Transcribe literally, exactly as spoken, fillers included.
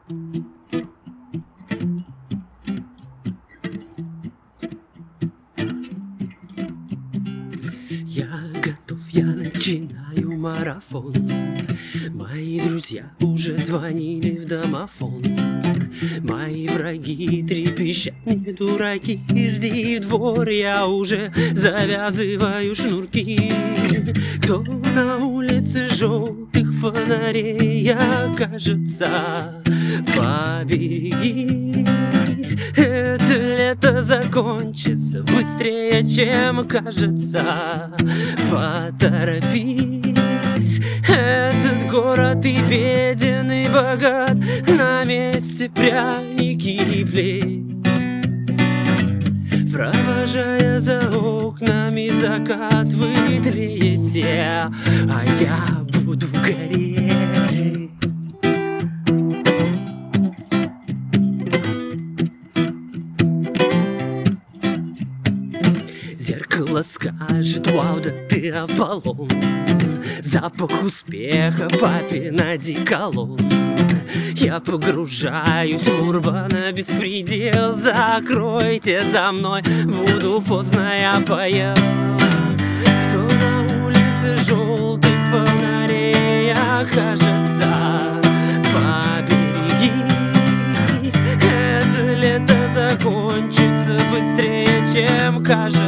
Я готов, я начинаю марафон. Мои друзья уже звонили в домофон. Мои враги трепещат, не дураки. Жди в двор, я уже завязываю шнурки. Кто на улице желтых фонарей окажется, поберегись. Это лето закончится быстрее, чем кажется. Поторопись. Этот город и беден, и богат, на месте пряники и плеть. Провожая за окнами закат, вы тлеете, а я буду гореть. Зеркало скажет: вау, да ты Аполлон. Запах успеха, папин одеколон. Я погружаюсь в урбана беспредел. Закройте за мной, буду поздно, я поел. Кто на улице желтых фонарей окажется, поберегись. Это лето закончится быстрее, чем кажется.